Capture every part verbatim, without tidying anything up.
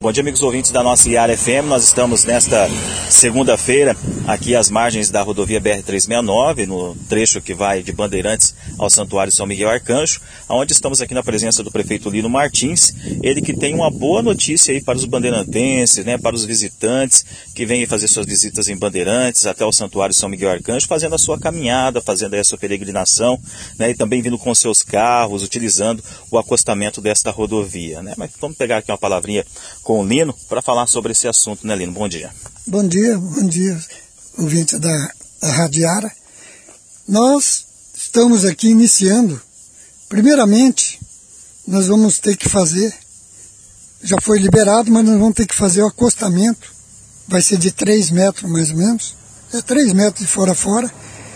Bom dia, amigos ouvintes da nossa Iara F M. Nós estamos nesta segunda-feira aqui às margens da rodovia B R trezentos e sessenta e nove, no trecho que vai de Bandeirantes ao Santuário São Miguel Arcanjo, onde estamos aqui na presença do prefeito Lino Martins, ele que tem uma boa notícia aí para os bandeirantenses, né, para os visitantes que vêm fazer suas visitas em Bandeirantes até o Santuário São Miguel Arcanjo, fazendo a sua caminhada, fazendo aí a sua peregrinação, né, e também vindo com seus carros, utilizando o acostamento desta rodovia, né. Mas vamos pegar aqui uma palavrinha com o Lino para falar sobre esse assunto, né, Lino? Bom dia. Bom dia, bom dia, ouvinte da, da Rádio Iara. Nós estamos aqui iniciando. Primeiramente, nós vamos ter que fazer, já foi liberado, mas nós vamos ter que fazer o acostamento. Vai ser de três metros mais ou menos, é três metros de fora a fora,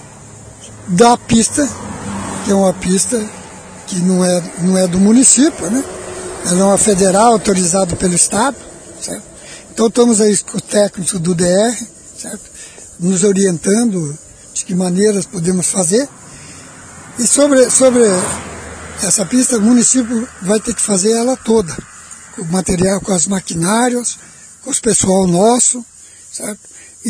da pista, que é uma pista que não é, não é do município, né? Ela é uma federal autorizada pelo Estado, certo? Então estamos aí com o técnico do D R, certo? Nos orientando de que maneiras podemos fazer. E sobre, sobre essa pista, o município vai ter que fazer ela toda, com o material, com os maquinários, com o pessoal nosso, certo?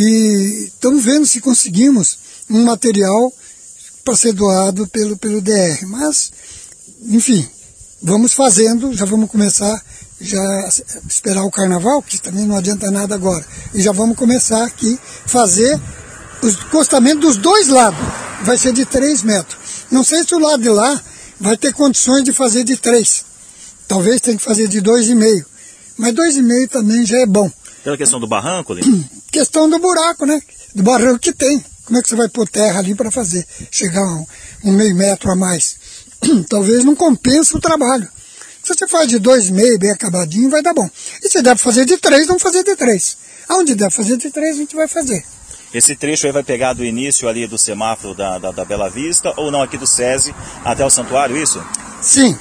E estamos vendo se conseguimos um material para ser doado pelo, pelo D R. Mas, enfim, vamos fazendo, já vamos começar, já esperar o carnaval, que também não adianta nada agora. E já vamos começar aqui fazer o acostamento dos dois lados. Vai ser de três metros. Não sei se o lado de lá vai ter condições de fazer de três. Talvez tenha que fazer de dois e meio. Mas dois e meio também já é bom. Pela questão do barranco, Lino? Questão do buraco, né? Do barranco que tem. Como é que você vai pôr terra ali para fazer? Chegar a um, um meio metro a mais. Talvez não compense o trabalho. Se você faz de dois e meio, bem acabadinho, vai dar bom. E se deve fazer de três, vamos fazer de três. Aonde deve fazer de três, a gente vai fazer. Esse trecho aí vai pegar do início ali do semáforo da, da, da Bela Vista, ou não, aqui do SESI até o santuário, isso? Sim.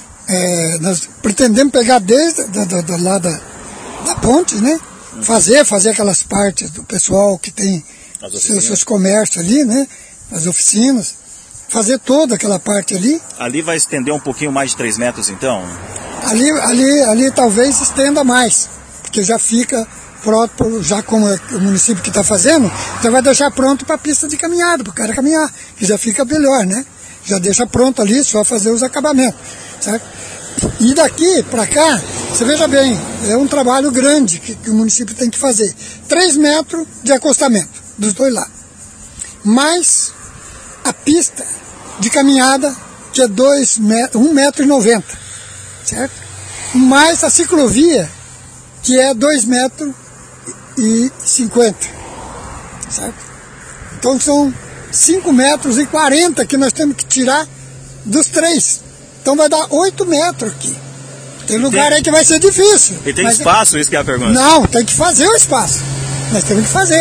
É, nós pretendemos pegar desde da, da, da, lá da, da ponte, né? Uhum. Fazer, fazer aquelas partes do pessoal que tem seus, seus comércios ali, né? As oficinas. Fazer toda aquela parte ali. Ali vai estender um pouquinho mais de três metros, então? Ali, ali, ali talvez estenda mais, porque já fica pronto, já como é o município que está fazendo, já vai deixar pronto para a pista de caminhada, para o cara caminhar, que já fica melhor, né? Já deixa pronto ali, só fazer os acabamentos, certo? E daqui para cá, você veja bem, é um trabalho grande que, que o município tem que fazer. Três metros de acostamento, dos dois lados. Mais a pista de caminhada, que é dois metros, um metro e noventa, certo? Mais a ciclovia, que é dois metros e cinquenta, certo? Então são cinco metros e quarenta que nós temos que tirar dos três. Então vai dar oito metros aqui. Tem lugar aí que vai ser difícil. E tem espaço, é... isso que é a pergunta? Não, tem que fazer o espaço. Nós temos que fazer.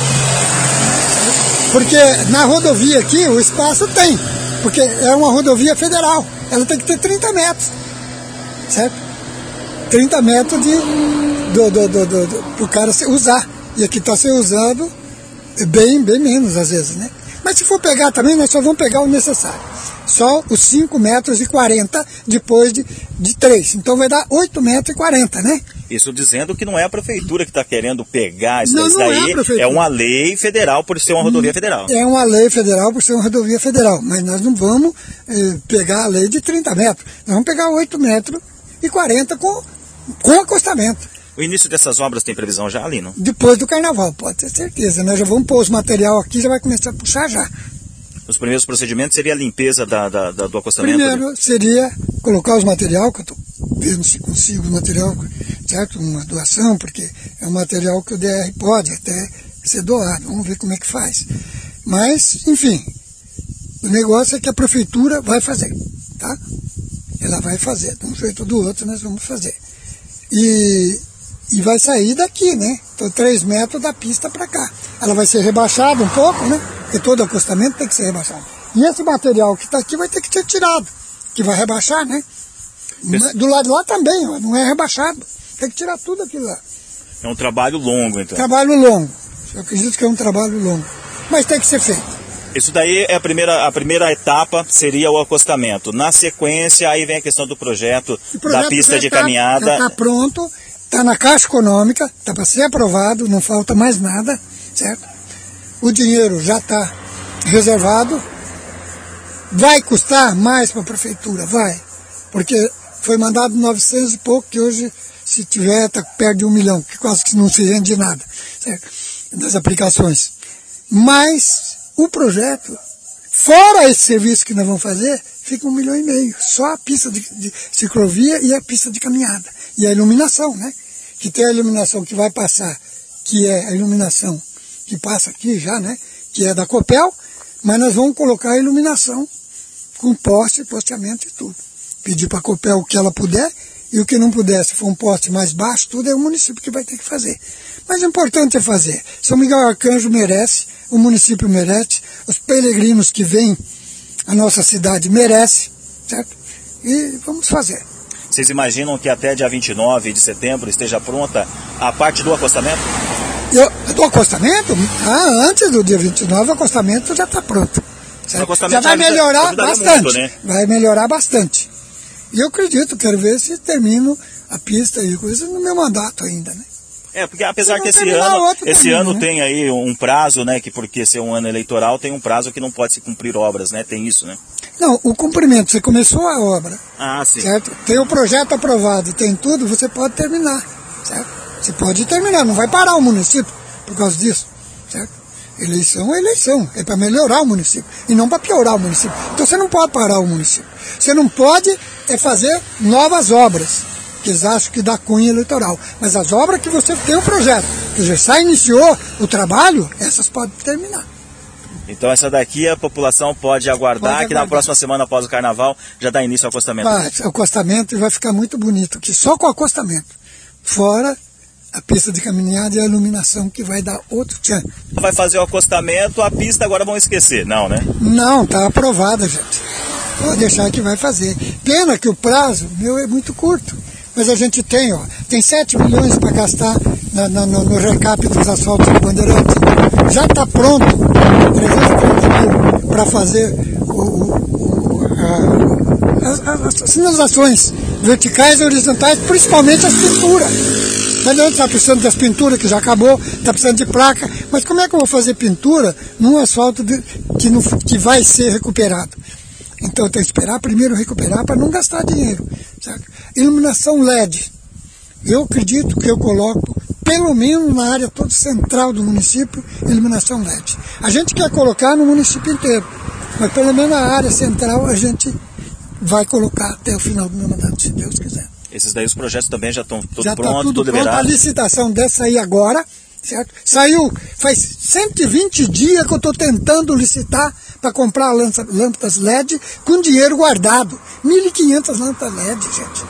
Porque na rodovia aqui o espaço tem, porque é uma rodovia federal, ela tem que ter trinta metros, certo? trinta metros de, do, do, do, do, do, para o cara usar, e aqui está sendo usado bem, bem menos às vezes, né? Mas se for pegar também, nós só vamos pegar o necessário, só os cinco metros e quarenta depois de, de três, então vai dar oito metros e quarenta, né? Isso dizendo que não é a prefeitura que está querendo pegar isso, não, isso não daí, é, é uma lei federal por ser uma rodovia federal. É uma lei federal por ser uma rodovia federal, mas nós não vamos eh, pegar a lei de trinta metros, nós vamos pegar oito metros e quarenta com, com acostamento. O início dessas obras tem previsão já, Lino? Depois do carnaval, pode ter certeza, nós já vamos pôr os material aqui, já vai começar a puxar já. Os primeiros procedimentos seria a limpeza da, da, da, do acostamento? Primeiro ali? seria colocar os material, que eu estou vendo se consigo o material, certo? Uma doação, porque é um material que o D R pode até ser doado, vamos ver como é que faz. Mas, enfim, o negócio é que a prefeitura vai fazer, tá? Ela vai fazer, de um jeito ou do outro nós vamos fazer. E, e vai sair daqui, né? Então, três metros da pista para cá. Ela vai ser rebaixada um pouco, né? Porque todo acostamento tem que ser rebaixado. E esse material que está aqui vai ter que ser tirado, que vai rebaixar, né? Esse... Do lado de lá também, ó, não é rebaixado. Tem que tirar tudo aquilo lá. É um trabalho longo, então. Trabalho longo. Eu acredito que é um trabalho longo. Mas tem que ser feito. Isso daí é a primeira, a primeira etapa, seria o acostamento. Na sequência, aí vem a questão do projeto, projeto da pista de tá, caminhada. Já está pronto. está na Caixa Econômica, está para ser aprovado, não falta mais nada, certo? O dinheiro já está reservado. Vai custar mais para a prefeitura? Vai. Porque foi mandado novecentos e pouco, que hoje, se tiver, tá, perde um milhão, que quase que não se rende nada, certo? Das aplicações. Mas o projeto, fora esse serviço que nós vamos fazer, fica um milhão e meio. Só a pista de, de ciclovia e a pista de caminhada. E a iluminação, né? Que tem a iluminação que vai passar, que é a iluminação que passa aqui já, né? Que é da Copel, mas nós vamos colocar a iluminação com poste, posteamento e tudo. Pedir para a Copel o que ela puder, e o que não puder, se for um poste mais baixo, tudo é o município que vai ter que fazer. Mas o importante é fazer. São Miguel Arcanjo merece, o município merece, os peregrinos que vêm à nossa cidade merecem, certo? E vamos fazer. Vocês imaginam que até dia vinte e nove de setembro esteja pronta a parte do acostamento? Eu, do acostamento? Ah, antes do dia vinte e nove, o acostamento já está pronto. Já vai melhorar ajuda, bastante. Muito, né? Vai melhorar bastante. E eu acredito, quero ver se termino a pista e coisa no meu mandato ainda, né? É, porque apesar que esse ano, esse também, ano né? tem aí um prazo, né? Que porque ser um ano eleitoral tem um prazo que não pode se cumprir obras, né? Tem isso, né? Não, o cumprimento, você começou a obra. Ah, sim. Certo? Tem o projeto aprovado, tem tudo, você pode terminar, certo? Você pode terminar, não vai parar o município por causa disso, certo? Eleição é eleição, é para melhorar o município e não para piorar o município. Então você não pode parar o município. Você não pode é fazer novas obras, que eles acham que dá cunha eleitoral. Mas as obras que você tem o projeto, que já já iniciou o trabalho, essas podem terminar. Então essa daqui a população pode aguardar, pode aguardar. Que na próxima semana após o carnaval já dá início ao acostamento. Vai, acostamento e vai ficar muito bonito aqui, só com acostamento. Fora a pista de caminhada e a iluminação que vai dar outro tchan. Vai fazer o acostamento, a pista agora vão esquecer, não, né? Não, está aprovada, gente. Pode deixar que vai fazer. Pena que o prazo meu é muito curto. Mas a gente tem, ó, tem sete milhões para gastar na, na, no, no recap dos asfaltos do Bandeirantes. Já está pronto trezentos e trinta mil para fazer o, o, a, as, as sinalizações verticais e horizontais, principalmente as pinturas. Mas não está precisando das pinturas, que já acabou, está precisando de placa. Mas como é que eu vou fazer pintura num asfalto de, que, não, que vai ser recuperado? Então eu tenho que esperar primeiro recuperar para não gastar dinheiro. Certo? Iluminação L E D. Eu acredito que eu coloco, pelo menos na área toda central do município, iluminação L E D. A gente quer colocar no município inteiro, mas pelo menos na área central a gente vai colocar até o final do meu mandato, se Deus quiser. Esses daí os projetos também já estão todos já prontos, tá tudo tudo pronto. liberado? A licitação dessa aí agora, certo? Saiu, faz cento e vinte dias que eu estou tentando licitar para comprar lâmpadas L E D com dinheiro guardado. mil e quinhentas lâmpadas L E D, gente.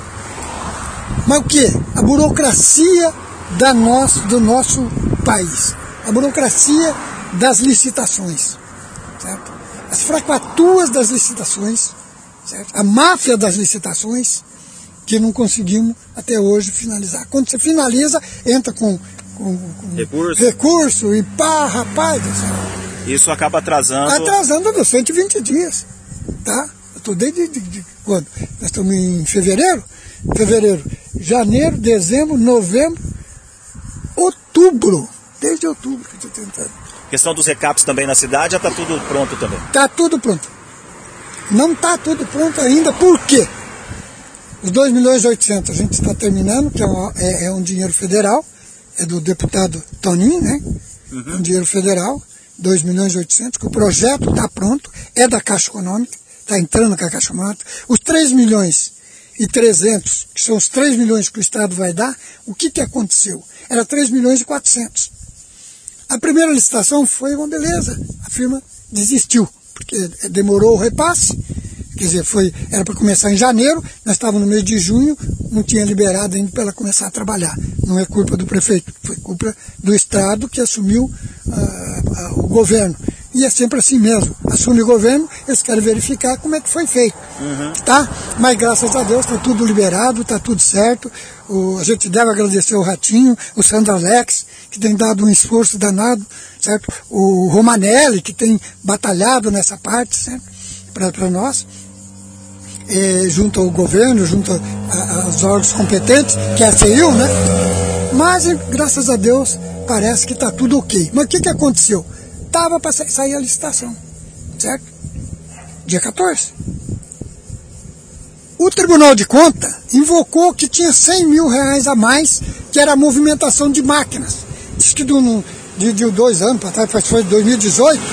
Mas o que? A burocracia da nosso, do nosso país. A burocracia das licitações. Certo? As fracaturas das licitações. Certo? A máfia das licitações, que não conseguimos até hoje finalizar. Quando você finaliza, entra com, com, com recurso. recurso e pá, rapaz do céu. Isso acaba atrasando... Atrasando dos cento e vinte dias. Tá? Eu estou desde de, de, quando? Nós estamos em fevereiro? Fevereiro, janeiro, dezembro, novembro, outubro. Desde outubro que estou tentando. Questão dos recaps também na cidade, já está tudo pronto também? Está tudo pronto. Não está tudo pronto ainda, por quê? Os dois milhões e oitocentos a gente está terminando, que é um, é, é um dinheiro federal, é do deputado Toninho, né? Uhum. É um dinheiro federal, dois milhões e oitocentos, que o projeto está pronto, é da Caixa Econômica, está entrando com a Caixa Econômica. Os três milhões e trezentos, que são os três milhões que o Estado vai dar, o que, que aconteceu? Era três milhões e quatrocentos. A primeira licitação foi uma beleza, a firma desistiu, porque demorou o repasse. Quer dizer, foi, era para começar em janeiro, nós estávamos no mês de junho, não tinha liberado ainda para ela começar a trabalhar. Não é culpa do prefeito, foi culpa do Estado que assumiu uh, uh, o governo. E é sempre assim mesmo, assume o governo, eles querem verificar como é que foi feito. Uhum. Tá? Mas graças a Deus está tudo liberado, está tudo certo. O, a gente deve agradecer o Ratinho, o Sandro Alex, que tem dado um esforço danado, certo? O Romanelli, que tem batalhado nessa parte, certo? Para nós. eh, junto ao governo, junto a, aos órgãos competentes, que é a C E U, né? Mas, graças a Deus, parece que está tudo ok. Mas o que, que aconteceu? Estava para sair a licitação, certo? Dia quatorze. O Tribunal de Contas invocou que tinha cem mil reais a mais, que era a movimentação de máquinas. Diz que de, de, de dois anos para trás, foi de dois mil e dezoito,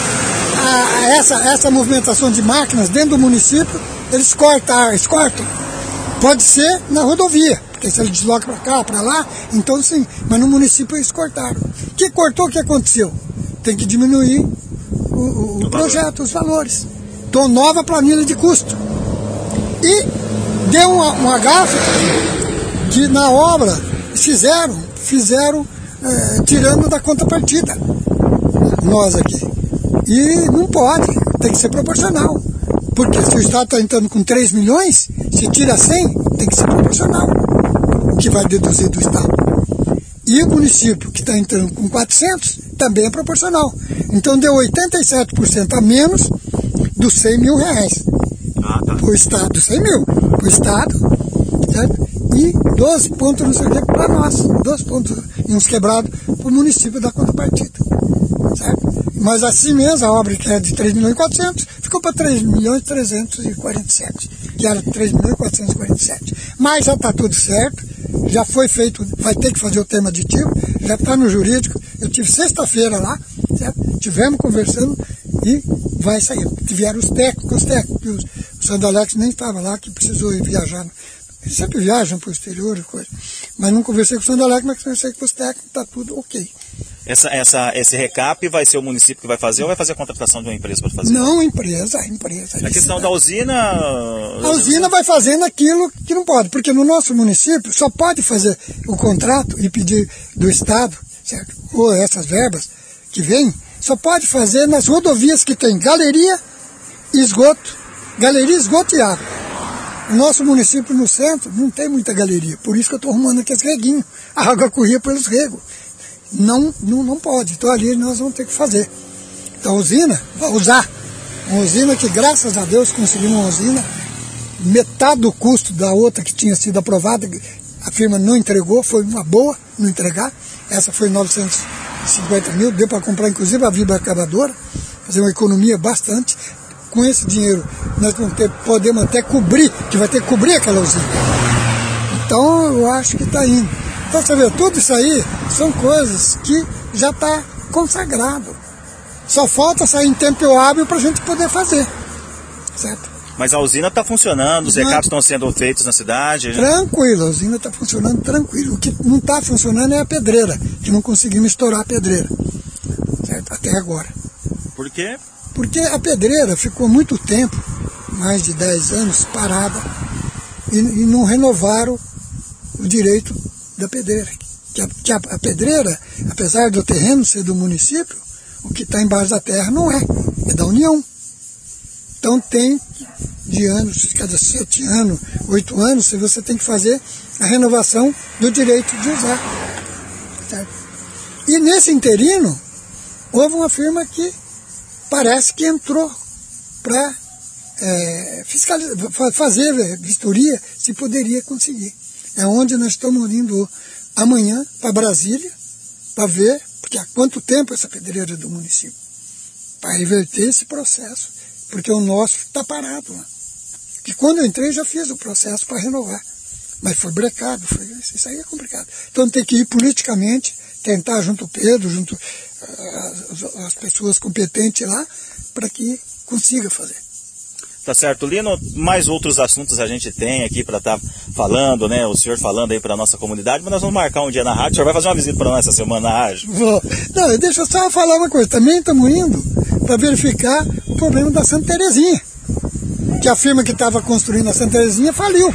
a, essa, essa movimentação de máquinas dentro do município, eles cortam, eles cortam. Pode ser na rodovia, porque se ele desloca para cá, para lá, então sim, mas no município eles cortaram. O que cortou, o que aconteceu? Tem que diminuir o, o, o projeto, os valores. Então, nova planilha de custo. E deu uma, uma gafe que na obra fizeram, fizeram é, tirando da contrapartida, nós aqui. E não pode, tem que ser proporcional. Porque se o Estado está entrando com três milhões, se tira cem, tem que ser proporcional, o que vai deduzir do Estado. E o município que está entrando com quatrocentos, também é proporcional. Então deu oitenta e sete por cento a menos dos cem mil reais. Ah, tá. Para o Estado, cem mil. Para o Estado, certo? E doze pontos não sei o que para nós. doze pontos e uns quebrados para o município da contrapartida. Certo? Mas assim mesmo, a obra que era de três milhões e quatrocentos, ficou para três milhões trezentos e quarenta e sete. Que era três milhões quatrocentos e quarenta e sete. Mas já está tudo certo, já foi feito, vai ter que fazer o tema aditivo, já está no jurídico. Eu tive sexta-feira lá, certo? Tivemos conversando e vai sair. Vieram os técnicos, os técnicos, o Sandro Alex nem estava lá, que precisou ir viajar. Eles sempre viajam para o exterior, coisa. Mas não conversei com o Sandro Alex, mas conversei com os técnicos, está tudo ok. Essa, essa, esse recap vai ser o município que vai fazer ou vai fazer a contratação de uma empresa para fazer? Não, empresa, empresa. A questão da usina... A usina vai fazendo aquilo que não pode, porque no nosso município só pode fazer o contrato e pedir do Estado, certo? Ou essas verbas que vêm, só pode fazer nas rodovias que tem galeria e esgoto. Galeria, esgoto e água. O nosso município no centro não tem muita galeria, por isso que eu estou arrumando aqui as reguinhos. A água corria pelos regos. Não, não, não pode, então ali nós vamos ter que fazer. Então a usina, vai usar. Uma usina que, graças a Deus, conseguimos uma usina, metade do custo da outra que tinha sido aprovada, a firma não entregou, foi uma boa não entregar. Essa foi novecentos e cinquenta mil, deu para comprar inclusive a vibra acabadora, fazer uma economia bastante. Com esse dinheiro nós vamos ter, podemos até cobrir, que vai ter que cobrir aquela usina. Então eu acho que está indo. Então você vê, tudo isso aí são coisas que já está consagrado. Só falta sair em tempo hábil para a gente poder fazer. Certo? Mas a usina está funcionando, os recaps estão sendo feitos na cidade? Tranquilo, a usina está funcionando tranquilo. O que não está funcionando é a pedreira, que não conseguimos estourar a pedreira. Certo? Até agora. Por quê? Porque a pedreira ficou muito tempo, mais de dez anos, parada, e, e não renovaram o direito da pedreira. Que, a, que a, a pedreira, apesar do terreno ser do município, o que está embaixo da terra não é, é da União. Então tem de anos, cada sete anos, oito anos, você tem que fazer a renovação do direito de usar. Certo? E nesse interino, houve uma firma que parece que entrou para é, fazer vistoria se poderia conseguir. É onde nós estamos indo amanhã para Brasília, para ver, porque há quanto tempo essa pedreira é do município, para reverter esse processo, porque o nosso está parado lá. E quando eu entrei já fiz o processo para renovar, mas foi brecado, foi, isso aí é complicado. Então tem que ir politicamente, tentar junto ao Pedro, junto às, às pessoas competentes lá, para que consiga fazer. Tá certo, Lino, mais outros assuntos a gente tem aqui para estar tá falando, né? O senhor falando aí para a nossa comunidade, mas nós vamos marcar um dia na rádio. O senhor vai fazer uma visita para nós essa semana na rádio? Vou. Não, deixa eu só falar uma coisa. Também estamos indo para verificar o problema da Santa Terezinha, que a firma que estava construindo a Santa Terezinha faliu.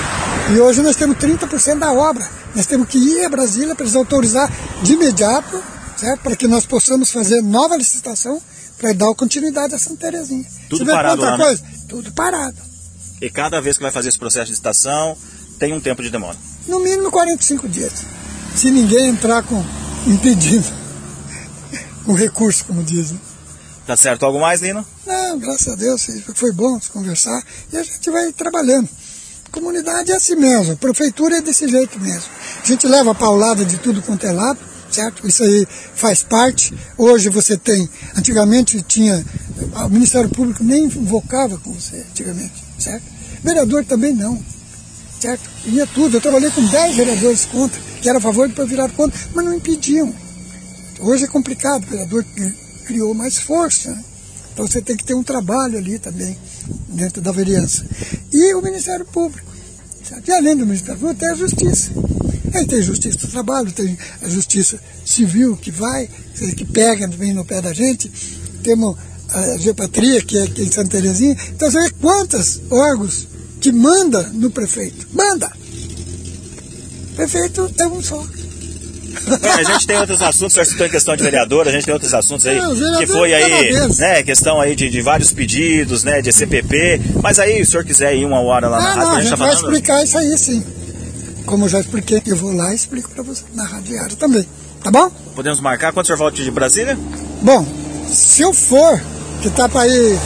E hoje nós temos trinta por cento da obra. Nós temos que ir a Brasília para eles autorizar de imediato, certo? Para que nós possamos fazer nova licitação para dar continuidade à Santa Terezinha. Tudo parado lá, coisa? Né? Tudo parado. E cada vez que vai fazer esse processo de licitação, tem um tempo de demora? No mínimo quarenta e cinco dias. Se ninguém entrar com impedindo, com recurso, como dizem. Tá certo. Algo mais, Lino? Não, graças a Deus, foi bom conversar e a gente vai trabalhando. Comunidade é assim mesmo, prefeitura é desse jeito mesmo. A gente leva a paulada de tudo quanto é lado, certo? Isso aí faz parte. Hoje você tem, antigamente tinha, o Ministério Público nem invocava com você, antigamente, certo? Vereador também não, certo? Ia tudo, eu trabalhei com dez vereadores contra, que era a favor de depois virar contra, mas não impediam. Hoje é complicado, o vereador criou mais força, né? Então você tem que ter um trabalho ali também, dentro da vereança. E o Ministério Público. Certo? E além do Ministério Público, tem a Justiça. Aí tem a Justiça do Trabalho, tem a Justiça Civil que vai, que pega também no pé da gente. Temos a Geopatria, que é aqui em Santa Terezinha. Então você vê quantos órgãos que manda no prefeito. Manda! O prefeito é um só. Bem, a gente tem outros assuntos, você citou em questão de vereador, a gente tem outros assuntos aí, não, que foi aí, né, questão aí de, de vários pedidos, né, de C P P, mas aí, se o senhor quiser ir uma hora lá ah, na rádio, não, a gente, gente tá vai falando... explicar isso aí, sim. Como eu já expliquei, eu vou lá e explico para você na rádio diária também, tá bom? Podemos marcar quando o senhor volta de Brasília? Bom, se eu for, que tá para ir,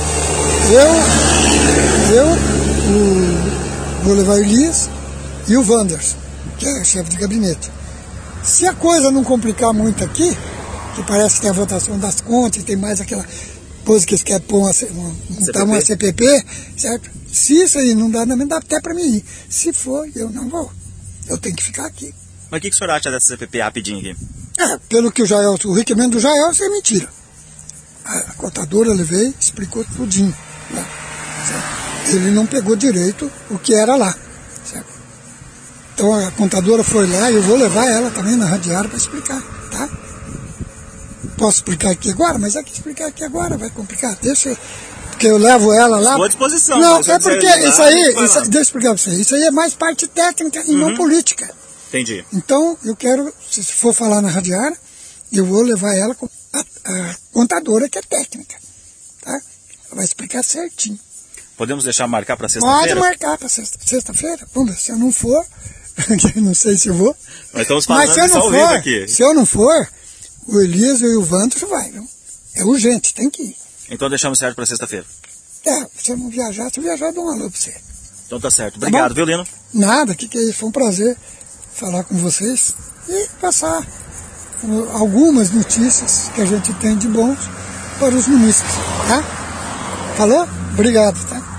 eu, eu, o, vou levar o Elias e o Wanders, que é o chefe de gabinete. Se a coisa não complicar muito aqui, que parece que tem a votação das contas, tem mais aquela coisa que eles querem pôr uma, uma, montar uma C P P, certo? Se isso aí não dá, não dá até para mim ir. Se for, eu não vou. Eu tenho que ficar aqui. Mas o que, que o senhor acha dessa C P P rapidinho aqui? É, pelo que o Jael, o requerimento do Jael, isso é mentira. A, a contadora levei, explicou tudinho. Né? Ele não pegou direito o que era lá. Certo? Então a contadora foi lá e eu vou levar ela também na radiária para explicar, tá? Posso explicar aqui agora, mas é que explicar aqui agora vai complicar. Deixa, porque eu levo ela lá. Estou à disposição. Não, é porque isso aí, isso, deixa eu explicar para você, isso aí é mais parte técnica e uhum. não política. Entendi. Então eu quero, se for falar na radiária, eu vou levar ela com a, a contadora que é técnica, tá? Ela vai explicar certinho. Podemos deixar marcar para sexta-feira? Pode marcar para sexta, sexta-feira. Vamos ver, se eu não for, não sei se eu vou. Mas estamos falando Mas se eu não for, aqui. Se eu não for, o Elias e o Vantos vai, viu? É urgente, tem que ir. Então deixamos certo para sexta-feira. É, se eu não viajar, se eu viajar, eu dou um alô para você. Então tá certo. Obrigado, tá viu, Lino? Nada, que que é isso? Foi um prazer falar com vocês e passar algumas notícias que a gente tem de bons para os munícipes, tá? Falou? Obrigado, tá?